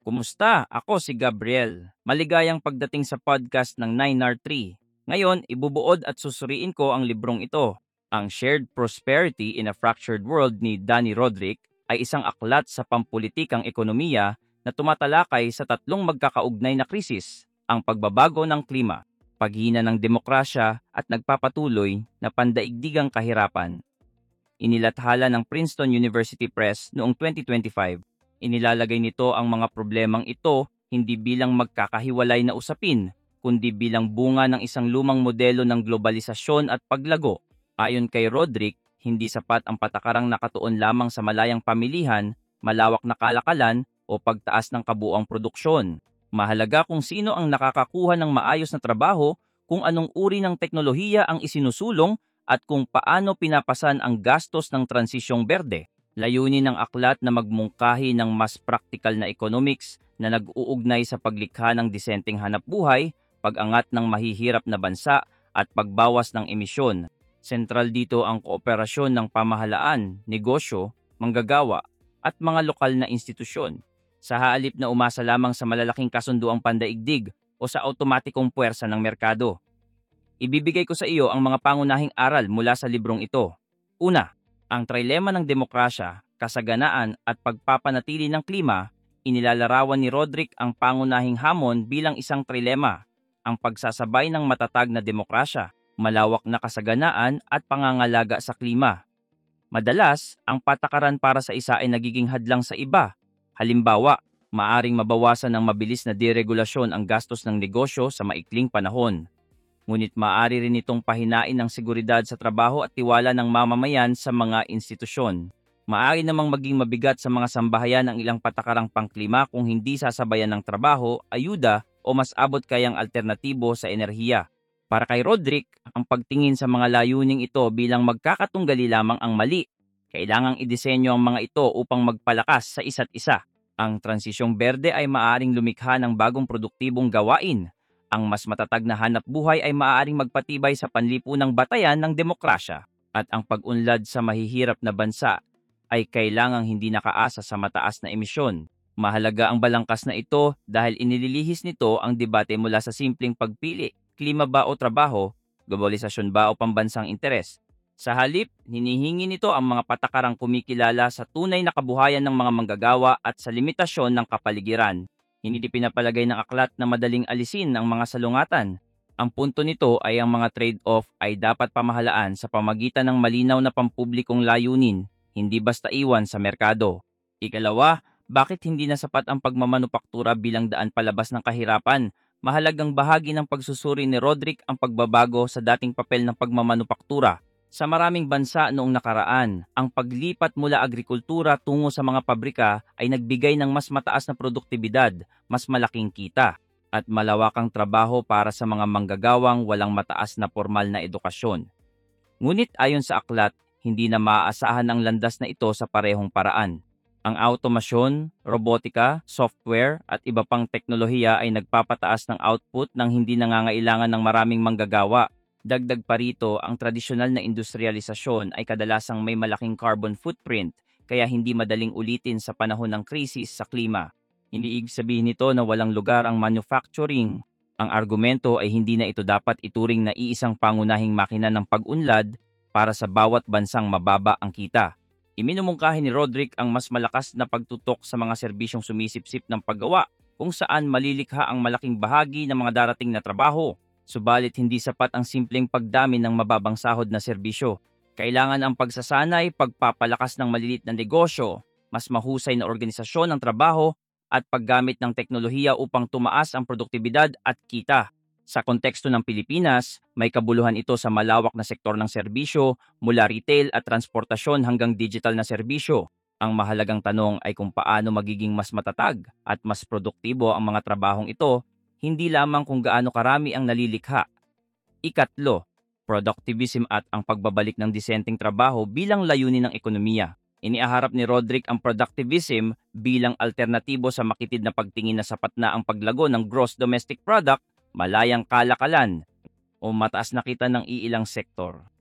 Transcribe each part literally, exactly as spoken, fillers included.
Kumusta? Ako si Gabriel. Maligayang pagdating sa podcast ng nine R three. Ngayon, ibubuod at susuriin ko ang librong ito. Ang Shared Prosperity in a Fractured World ni Danny Roderick ay isang aklat sa pampulitikang ekonomiya na tumatalakay sa tatlong magkakaugnay na krisis, ang pagbabago ng klima, paghina ng demokrasya at nagpapatuloy na pandaigdigang kahirapan. Inilathala ng Princeton University Press noong twenty twenty-five. Inilalagay nito ang mga problemang ito hindi bilang magkakahiwalay na usapin, kundi bilang bunga ng isang lumang modelo ng globalisasyon at paglago. Ayon kay Roderick, hindi sapat ang patakarang nakatuon lamang sa malayang pamilihan, malawak na kalakalan o pagtaas ng kabuuang produksyon. Mahalaga kung sino ang nakakakuha ng maayos na trabaho, kung anong uri ng teknolohiya ang isinusulong at kung paano pinapasan ang gastos ng transisyong berde. Layunin ng aklat na magmungkahi ng mas praktikal na economics na nag-uugnay sa paglikha ng disenteng hanapbuhay, pag-angat ng mahihirap na bansa at pagbawas ng emisyon. Sentral dito ang kooperasyon ng pamahalaan, negosyo, manggagawa at mga lokal na institusyon. Sa halip na umasa lamang sa malalaking kasunduang pandaigdig o sa automatikong puwersa ng merkado. Ibibigay ko sa iyo ang mga pangunahing aral mula sa librong ito. Una, ang trilema ng demokrasya, kasaganaan at pagpapanatili ng klima, inilalarawan ni Roderick ang pangunahing hamon bilang isang trilema, ang pagsasabay ng matatag na demokrasya, malawak na kasaganaan at pangangalaga sa klima. Madalas, ang patakaran para sa isa ay nagiging hadlang sa iba. Halimbawa, maaring mabawasan ng mabilis na deregulasyon ang gastos ng negosyo sa maikling panahon. Ngunit maaari rin itong pahinain ng seguridad sa trabaho at tiwala ng mamamayan sa mga institusyon. Maaari namang maging mabigat sa mga sambahayan ang ilang patakarang pangklima kung hindi sasabayan ng trabaho, ayuda o mas abot kayang alternatibo sa enerhiya. Para kay Roderick, ang pagtingin sa mga layuning ito bilang magkakatunggali lamang ang mali. Kailangang idisenyo ang mga ito upang magpalakas sa isa't isa. Ang transisyong berde ay maaaring lumikha ng bagong produktibong gawain. Ang mas matatag na hanap buhay ay maaaring magpatibay sa panlipunang batayan ng demokrasya. At ang pag-unlad sa mahihirap na bansa ay kailangang hindi nakaasa sa mataas na emisyon. Mahalaga ang balangkas na ito dahil inililihis nito ang debate mula sa simpleng pagpili, klima ba o trabaho, globalisasyon ba o pambansang interes. Sa halip, hinihingi nito ang mga patakarang kumikilala sa tunay na kabuhayan ng mga manggagawa at sa limitasyon ng kapaligiran. Hindi pinapalagay ng aklat na madaling alisin ang mga salungatan. Ang punto nito ay ang mga trade-off ay dapat pamahalaan sa pamagitan ng malinaw na pampublikong layunin, hindi basta iwan sa merkado. Ikalawa, bakit hindi na sapat ang pagmamanupaktura bilang daan palabas ng kahirapan? Mahalagang bahagi ng pagsusuri ni Roderick ang pagbabago sa dating papel ng pagmamanupaktura. Sa maraming bansa noong nakaraan, ang paglipat mula agrikultura tungo sa mga pabrika ay nagbigay ng mas mataas na produktibidad, mas malaking kita, at malawakang trabaho para sa mga manggagawang walang mataas na formal na edukasyon. Ngunit ayon sa aklat, hindi na maaasahan ang landas na ito sa parehong paraan. Ang automasyon, robotika, software at iba pang teknolohiya ay nagpapataas ng output ng hindi nangangailangan ng maraming manggagawa. Dagdag pa rito, ang tradisyonal na industrialisasyon ay kadalasang may malaking carbon footprint, kaya hindi madaling ulitin sa panahon ng krisis sa klima. Hindi ibig sabihin nito na walang lugar ang manufacturing. Ang argumento ay hindi na ito dapat ituring na iisang pangunahing makina ng pag-unlad para sa bawat bansang mababa ang kita. Iminumungkahi ni Roderick ang mas malakas na pagtutok sa mga serbisyong sumisipsip ng paggawa, kung saan malilikha ang malaking bahagi ng mga darating na trabaho. Subalit hindi sapat ang simpleng pagdami ng mababang sahod na serbisyo. Kailangan ang pagsasanay, pagpapalakas ng malilit na negosyo, mas mahusay na organisasyon ng trabaho, at paggamit ng teknolohiya upang tumaas ang produktibidad at kita. Sa konteksto ng Pilipinas, may kabuluhan ito sa malawak na sektor ng serbisyo, mula retail at transportasyon hanggang digital na serbisyo. Ang mahalagang tanong ay kung paano magiging mas matatag at mas produktibo ang mga trabahong ito, hindi lamang kung gaano karami ang nalilikha. Ikatlo, productivism at ang pagbabalik ng disenteng trabaho bilang layunin ng ekonomiya. Iniaharap ni Roderick ang productivism bilang alternatibo sa makitid na pagtingin na sapat na ang paglago ng gross domestic product, malayang kalakalan, o mataas na kita ng iilang sektor.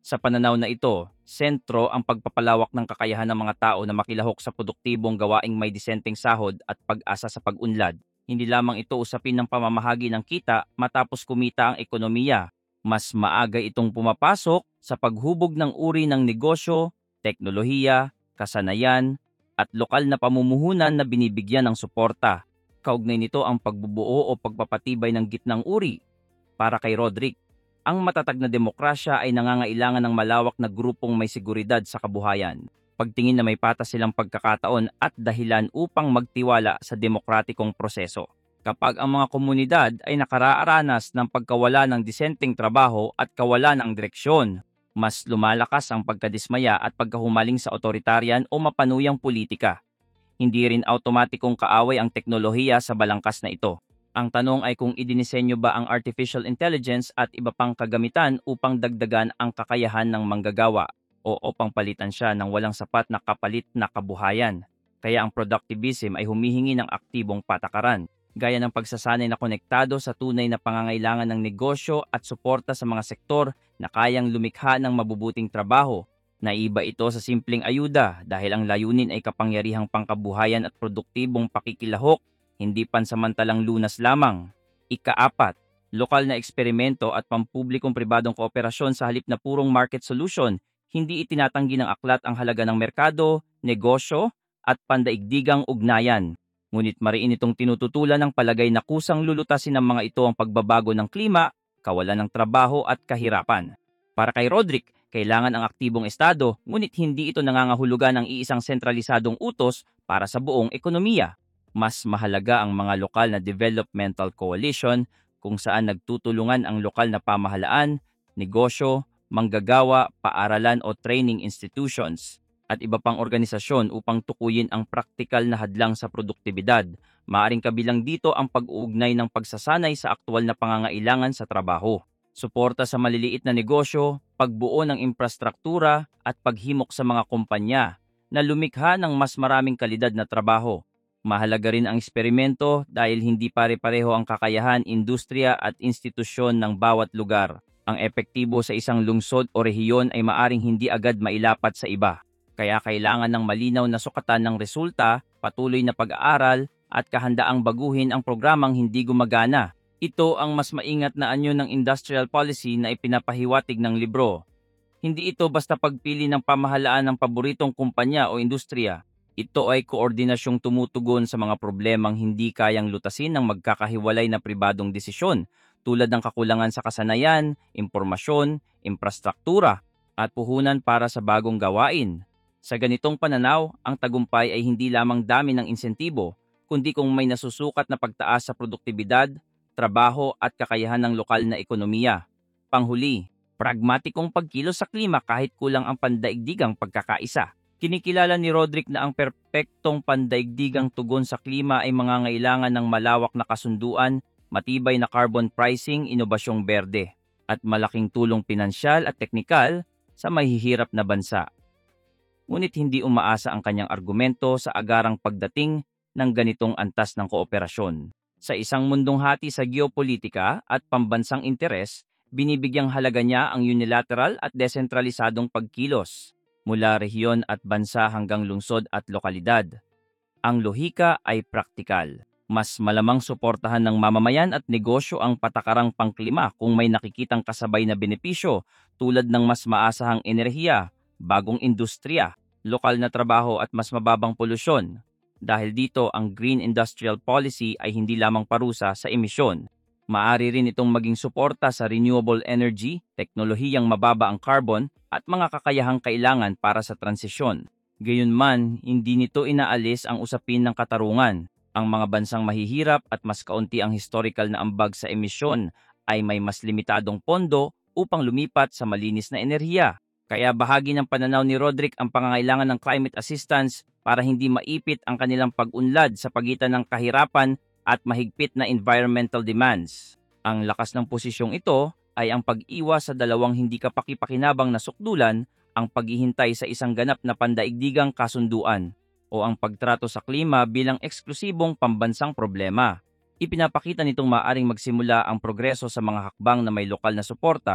Sa pananaw na ito, sentro ang pagpapalawak ng kakayahan ng mga tao na makilahok sa produktibong gawaing may disenteng sahod at pag-asa sa pag-unlad. Hindi lamang ito usapin ng pamamahagi ng kita matapos kumita ang ekonomiya. Mas maaga itong pumapasok sa paghubog ng uri ng negosyo, teknolohiya, kasanayan, at lokal na pamumuhunan na binibigyan ng suporta. Kaugnay nito ang pagbubuo o pagpapatibay ng gitnang uri. Para kay Roderick, ang matatag na demokrasya ay nangangailangan ng malawak na grupong may seguridad sa kabuhayan. Pagtingin na may patas silang pagkakataon at dahilan upang magtiwala sa demokratikong proseso. Kapag ang mga komunidad ay nakaraaranas ng pagkawala ng disenteng trabaho at kawalan ng direksyon, mas lumalakas ang pagkadismaya at pagkahumaling sa otoritarian o mapanuyang politika. Hindi rin automatikong kaaway ang teknolohiya sa balangkas na ito. Ang tanong ay kung idinisenyo ba ang artificial intelligence at iba pang kagamitan upang dagdagan ang kakayahan ng manggagawa o upang palitan siya ng walang sapat na kapalit na kabuhayan. Kaya ang productivism ay humihingi ng aktibong patakaran, gaya ng pagsasanay na konektado sa tunay na pangangailangan ng negosyo at suporta sa mga sektor na kayang lumikha ng mabubuting trabaho. Naiba ito sa simpleng ayuda dahil ang layunin ay kapangyarihang pangkabuhayan at produktibong pakikilahok, hindi pansamantalang lunas lamang. Ikaapat, lokal na eksperimento at pampublikong pribadong kooperasyon sa halip na purong market solution. Hindi itinatanggi ng aklat ang halaga ng merkado, negosyo, at pandaigdigang ugnayan. Ngunit mariin itong tinututulan ng palagay na kusang lulutasin ng mga ito ang pagbabago ng klima, kawalan ng trabaho at kahirapan. Para kay Roderick, kailangan ang aktibong estado, ngunit hindi ito nangangahulugan ng iisang sentralisadong utos para sa buong ekonomiya. Mas mahalaga ang mga lokal na developmental coalition kung saan nagtutulungan ang lokal na pamahalaan, negosyo, manggagawa, paaralan o training institutions at iba pang organisasyon upang tukuyin ang praktikal na hadlang sa produktibidad. Maaring kabilang dito ang pag-uugnay ng pagsasanay sa aktwal na pangangailangan sa trabaho, suporta sa maliliit na negosyo, pagbuo ng infrastruktura at paghimok sa mga kumpanya na lumikha ng mas maraming kalidad na trabaho. Mahalaga rin ang eksperimento dahil hindi pare-pareho ang kakayahan, industriya at institusyon ng bawat lugar. Ang epektibo sa isang lungsod o rehiyon ay maaring hindi agad mailapat sa iba. Kaya kailangan ng malinaw na sukatan ng resulta, patuloy na pag-aaral at kahandaang baguhin ang programang hindi gumagana. Ito ang mas maingat na anyo ng industrial policy na ipinapahiwatig ng libro. Hindi ito basta pagpili ng pamahalaan ng paboritong kumpanya o industriya. Ito ay koordinasyong tumutugon sa mga problemang hindi kayang lutasin ng magkakahiwalay na pribadong desisyon tulad ng kakulangan sa kasanayan, impormasyon, infrastruktura, at puhunan para sa bagong gawain. Sa ganitong pananaw, ang tagumpay ay hindi lamang dami ng insentibo, kundi kung may nasusukat na pagtaas sa produktibidad, trabaho at kakayahan ng lokal na ekonomiya. Panghuli, pragmatikong pagkilos sa klima kahit kulang ang pandaigdigang pagkakaisa. Kinikilala ni Roderick na ang perpektong pandaigdigang tugon sa klima ay mangangailangan ng malawak na kasunduan, matibay na carbon pricing, inobasyong berde, at malaking tulong pinansyal at teknikal sa mahihirap na bansa. Ngunit hindi umaasa ang kanyang argumento sa agarang pagdating ng ganitong antas ng kooperasyon. Sa isang mundong hati sa geopolitika at pambansang interes, binibigyang halaga niya ang unilateral at desentralisadong pagkilos mula rehiyon at bansa hanggang lungsod at lokalidad. Ang lohika ay praktikal. Mas malamang suportahan ng mamamayan at negosyo ang patakarang pangklima kung may nakikitang kasabay na benepisyo tulad ng mas maasahang enerhiya, bagong industriya, lokal na trabaho at mas mababang polusyon. Dahil dito, ang Green Industrial Policy ay hindi lamang parusa sa emisyon. Maari rin itong maging suporta sa renewable energy, teknolohiyang mababa ang carbon, at mga kakayahang kailangan para sa transisyon. Gayunman, hindi nito inaalis ang usapin ng katarungan. Ang mga bansang mahihirap at mas kaunti ang historical na ambag sa emisyon ay may mas limitadong pondo upang lumipat sa malinis na enerhiya. Kaya bahagi ng pananaw ni Roderick ang pangangailangan ng climate assistance para hindi maipit ang kanilang pag-unlad sa pagitan ng kahirapan at mahigpit na environmental demands. Ang lakas ng posisyong ito ay ang pag-iwas sa dalawang hindi kapaki-pakinabang na sukdulan, ang paghihintay sa isang ganap na pandaigdigang kasunduan o ang pagtrato sa klima bilang eksklusibong pambansang problema. Ipinapakita nitong maaaring magsimula ang progreso sa mga hakbang na may lokal na suporta,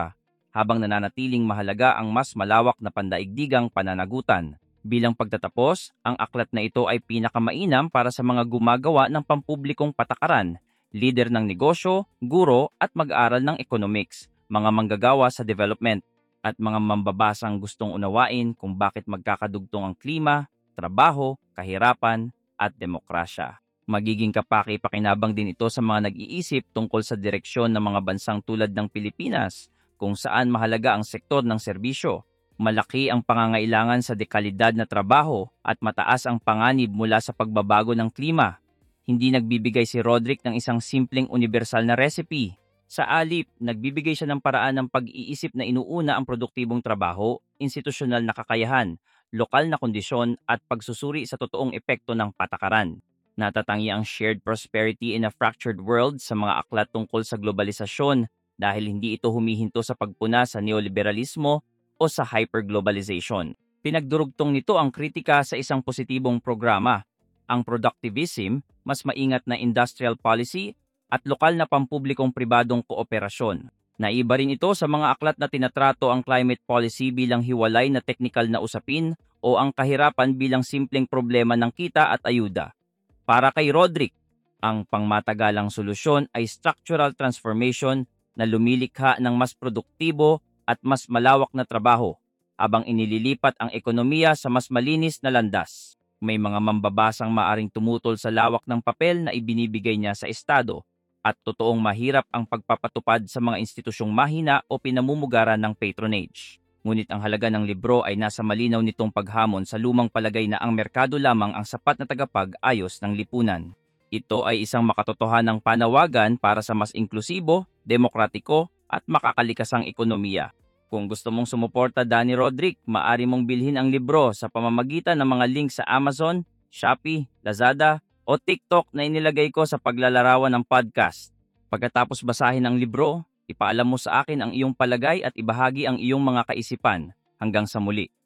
habang nananatiling mahalaga ang mas malawak na pandaigdigang pananagutan. Bilang pagtatapos, ang aklat na ito ay pinakamainam para sa mga gumagawa ng pampublikong patakaran, lider ng negosyo, guro at mag-aaral ng economics, mga manggagawa sa development, at mga mambabasang gustong unawain kung bakit magkakadugtong ang klima, trabaho, kahirapan, at demokrasya. Magiging kapaki-pakinabang din ito sa mga nag-iisip tungkol sa direksyon ng mga bansang tulad ng Pilipinas, kung saan mahalaga ang sektor ng serbisyo. Malaki ang pangangailangan sa dekalidad na trabaho at mataas ang panganib mula sa pagbabago ng klima. Hindi nagbibigay si Roderick ng isang simpleng universal na recipe. Sa alip, nagbibigay siya ng paraan ng pag-iisip na inuuna ang produktibong trabaho, institusyonal na kakayahan, lokal na kondisyon at pagsusuri sa totoong epekto ng patakaran. Natatangi ang shared prosperity in a fractured world sa mga aklat tungkol sa globalisasyon dahil hindi ito humihinto sa pagpuna sa neoliberalismo o sa hyperglobalization. Pinagdurugtong nito ang kritika sa isang positibong programa, ang productivism, mas maingat na industrial policy, at lokal na pampublikong pribadong kooperasyon. Naiba rin ito sa mga aklat na tinatrato ang climate policy bilang hiwalay na teknikal na usapin o ang kahirapan bilang simpleng problema ng kita at ayuda. Para kay Roderick, ang pangmatagalang solusyon ay structural transformation na lumilikha ng mas produktibo at mas malawak na trabaho habang inililipat ang ekonomiya sa mas malinis na landas. May mga mambabasang maaring tumutol sa lawak ng papel na ibinibigay niya sa Estado at totoong mahirap ang pagpapatupad sa mga institusyong mahina o pinamumugaran ng patronage. Ngunit ang halaga ng libro ay nasa malinaw nitong paghamon sa lumang palagay na ang merkado lamang ang sapat na tagapag-ayos ng lipunan. Ito ay isang makatotohanang panawagan para sa mas inklusibo, demokratiko at makakalikasang ekonomiya. Kung gusto mong sumuporta Danny Roderick, maaari mong bilhin ang libro sa pamamagitan ng mga link sa Amazon, Shopee, Lazada o TikTok na inilagay ko sa paglalarawan ng podcast. Pagkatapos basahin ang libro, ipaalam mo sa akin ang iyong palagay at ibahagi ang iyong mga kaisipan. Hanggang sa muli.